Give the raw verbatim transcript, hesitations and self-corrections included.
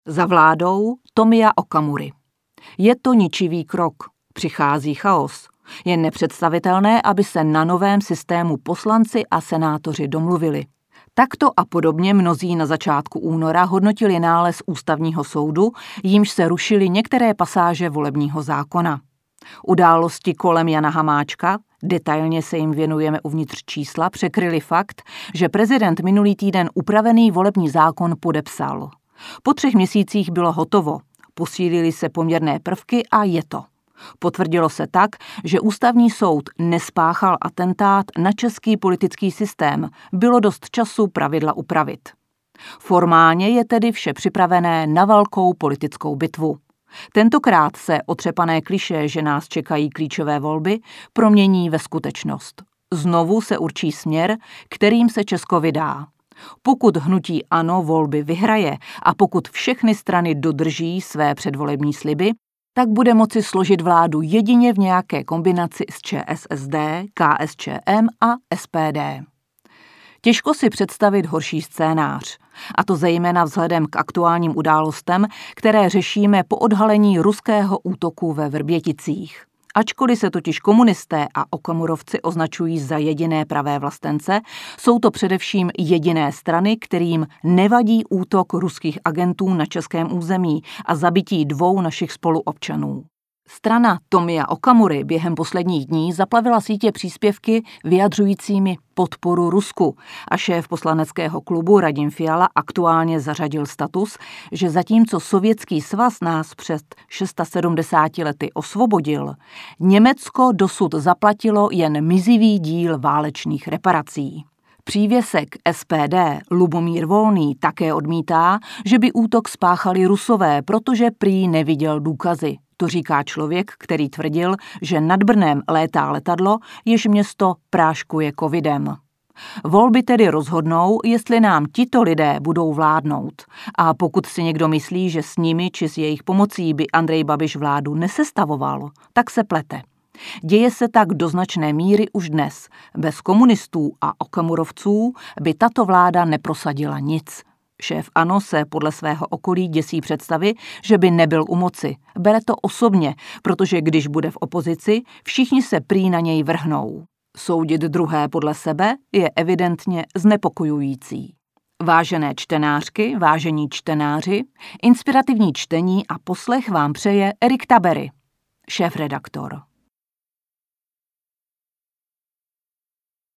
Za vládou Tomia Okamury. Je to ničivý krok. Přichází chaos. Je nepředstavitelné, aby se na novém systému poslanci a senátoři domluvili. Takto a podobně mnozí na začátku února hodnotili nález Ústavního soudu, jímž se rušily některé pasáže volebního zákona. Události kolem Jana Hamáčka, detailně se jim věnujeme uvnitř čísla, překryli fakt, že prezident minulý týden upravený volební zákon podepsal. Po třech měsících bylo hotovo, posílily se poměrné prvky a je to. Potvrdilo se tak, že Ústavní soud nespáchal atentát na český politický systém, bylo dost času pravidla upravit. Formálně je tedy vše připravené na velkou politickou bitvu. Tentokrát se otřepané klišé, že nás čekají klíčové volby, promění ve skutečnost. Znovu se určí směr, kterým se Česko vydá. Pokud hnutí ANO volby vyhraje a pokud všechny strany dodrží své předvolební sliby, tak bude moci složit vládu jedině v nějaké kombinaci s ČSSD, KSČM a S P D. Těžko si představit horší scénář, a to zejména vzhledem k aktuálním událostem, které řešíme po odhalení ruského útoku ve Vrběticích. Ačkoliv se totiž komunisté a okamurovci označují za jediné pravé vlastence, jsou to především jediné strany, kterým nevadí útok ruských agentů na českém území a zabití dvou našich spoluobčanů. Strana Tomia Okamury během posledních dní zaplavila sítě příspěvky vyjadřujícími podporu Rusku a šéf poslaneckého klubu Radim Fiala aktuálně zařadil status, že zatímco Sovětský svaz nás před sedmdesáti šesti lety osvobodil, Německo dosud zaplatilo jen mizivý díl válečných reparací. Přívěsek S P D Lubomír Volný také odmítá, že by útok spáchali Rusové, protože prý neviděl důkazy. To říká člověk, který tvrdil, že nad Brnem létá letadlo, jež město práškuje covidem. Volby tedy rozhodnou, jestli nám tito lidé budou vládnout. A pokud si někdo myslí, že s nimi či s jejich pomocí by Andrej Babiš vládu nesestavoval, tak se plete. Děje se tak do značné míry už dnes. Bez komunistů a okamurovců by tato vláda neprosadila nic. Šéf ANO se podle svého okolí děsí představy, že by nebyl u moci. Bere to osobně, protože když bude v opozici, všichni se prý na něj vrhnou. Soudit druhé podle sebe je evidentně znepokojující. Vážené čtenářky, vážení čtenáři, inspirativní čtení a poslech vám přeje Erik Tabery, šéfredaktor.